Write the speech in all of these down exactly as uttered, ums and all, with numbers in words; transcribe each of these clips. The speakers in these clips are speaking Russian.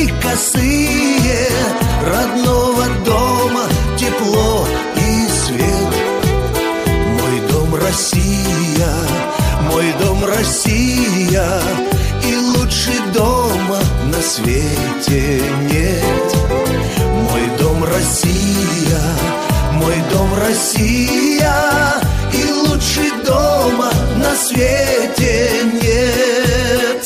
дожди косые, родного дома тепло и свет. Мой дом Россия, мой дом Россия, и лучше дома на свете нет. Мой дом Россия, мой дом Россия, и лучше дома на свете нет.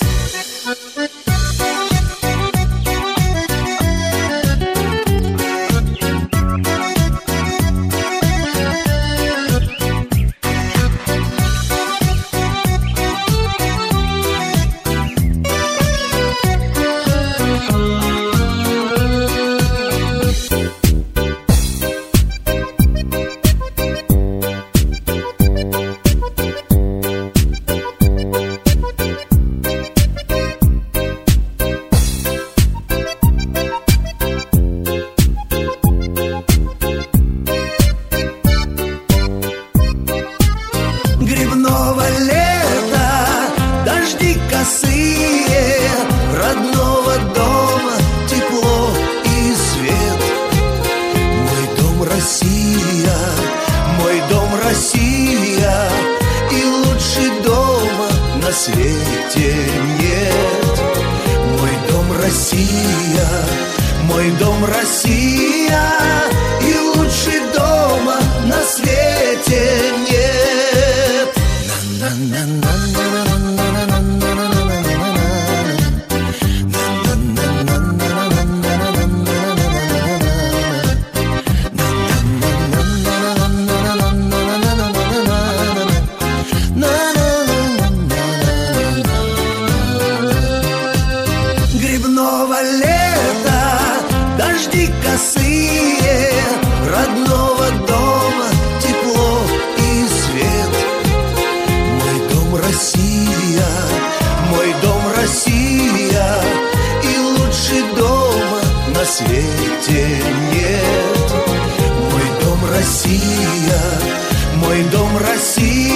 Грибного лета, дожди косые, родного дома тепло и свет. Мой дом Россия, мой дом Россия, и лучше дома на свете нет. Мой дом Россия, мой дом Россия, и лучше дома на свете нет. Грибного лета, дожди косые, родного дома тепло и свет. Мой дом Россия, мой дом Россия, и лучше дома на свете нет. Мой дом Россия, мой дом Россия,